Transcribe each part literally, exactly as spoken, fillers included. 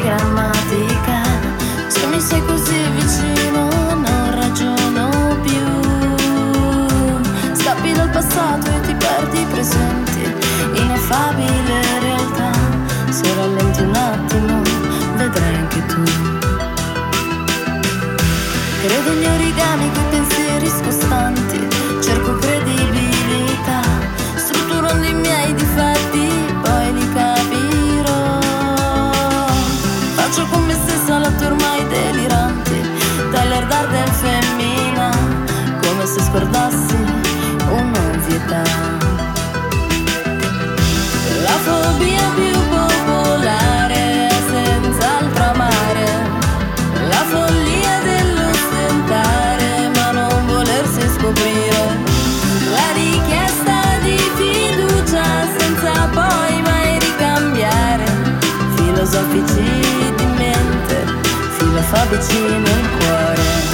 grammatica. Se mi sei così vicino non ragiono più. Scappi dal passato e ti perdi presenti, ineffabile realtà. Se rallenti un attimo vedrai anche tu. Credo agli origami coi pensieri scostanti, cerco credibilità, strutturando i miei difetti, poi li capirò. Faccio con me stessa l'atto ormai delirante, Tyler del femmina, come se scordassi un'ovvietà. La fobia più popolare è senz'altro amare, la follia dell'ostentare ma non volersi scoprire, la richiesta di fiducia senza poi mai ricambiare, filosofici di mente, filofobici nel cuore.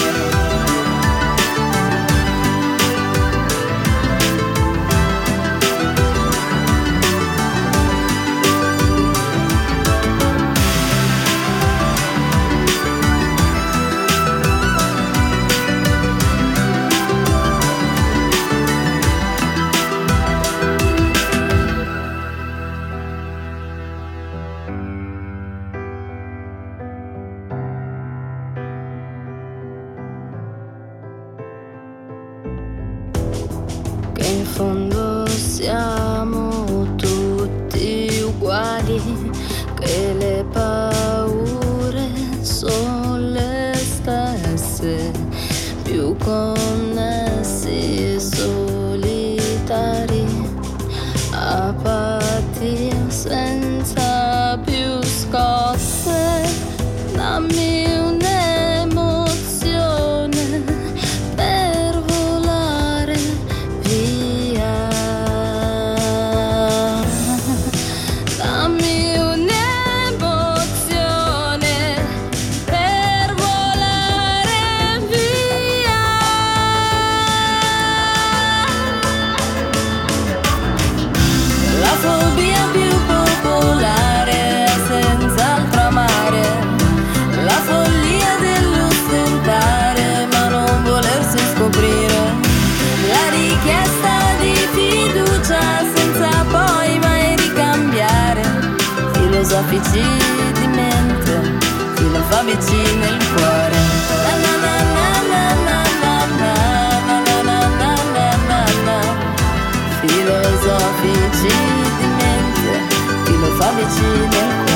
Che in fondo siamo tutti uguali, che le paure sono le stesse, più connessi e solitari, apatia senza più scosse. Dammi un'emozione per volare via, dammi un'emozione per volare via. La fobia più popolare è senz'altro amare, la follia dell'ostentare ma non volersi scoprire, la richiesta di fiducia senza poi mai ricambiare, filosofici di mente, filofobici nel cuore. Na na na na na na na na na na na na na. Filosofici di mente, filofobici nel cuore.